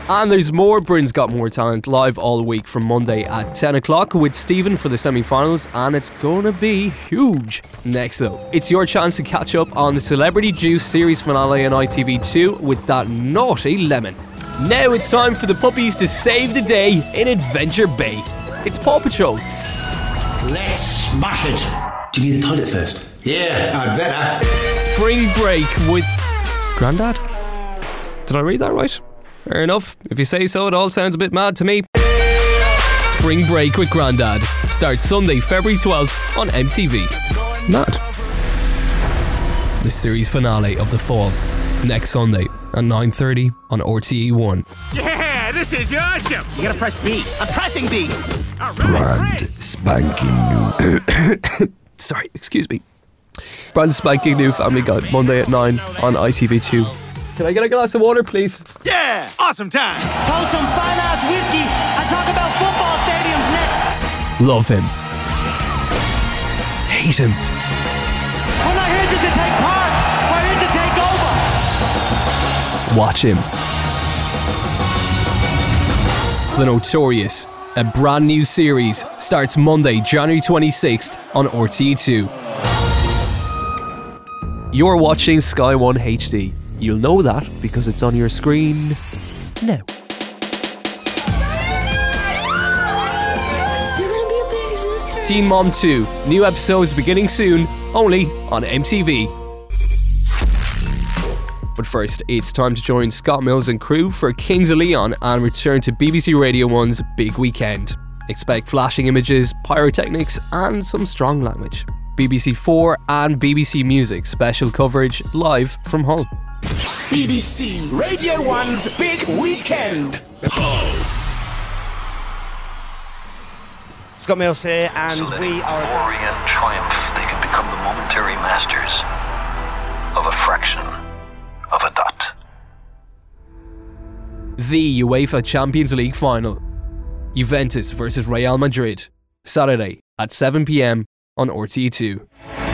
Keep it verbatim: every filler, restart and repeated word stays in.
And there's more Britain's Got More Talent live all week from Monday at ten o'clock with Stephen for the semi-finals, and it's gonna be huge. Next though, it's your chance to catch up on the Celebrity Juice series finale on I T V two with that naughty lemon. Now it's time for the puppies to save the day in Adventure Bay. It's Paw Patrol. Let's smash it. Do you need the toilet first? Yeah, I'd better. Spring Break with Grandad? Did I read that right? Fair enough. If you say so, it all sounds a bit mad to me. Spring Break with Grandad starts Sunday, February twelfth on M T V. Mad. The series finale of the fall next Sunday at nine thirty on R T E one. Yeah, this is awesome. You gotta press B. I'm pressing B. All right, Brand great. spanking new. Sorry, excuse me. Brand spanking new Family Guy, Monday at nine on I T V two. Can I get a glass of water, please? Yeah, awesome time. Pour some fine ass whiskey and talk about football stadiums next. Love him. Hate him. We're not here just to take part. We're here to take over. Watch him. The Notorious, a brand new series, starts Monday, January twenty-sixth on R T E two. You're watching Sky one H D. You'll know that because it's on your screen now. Teen Mom two, new episodes beginning soon, only on M T V. But first, it's time to join Scott Mills and crew for Kings of Leon and return to B B C Radio one's Big Weekend. Expect flashing images, pyrotechnics and some strong language. B B C four and B B C Music special coverage live from Hull. B B C Radio one's Big Weekend. Scott Mills here, and So that we in are. glory and triumph, they can become the momentary masters of a fraction of a dot. The UEFA Champions League final. Juventus versus Real Madrid. Saturday at seven p.m. on R T E two.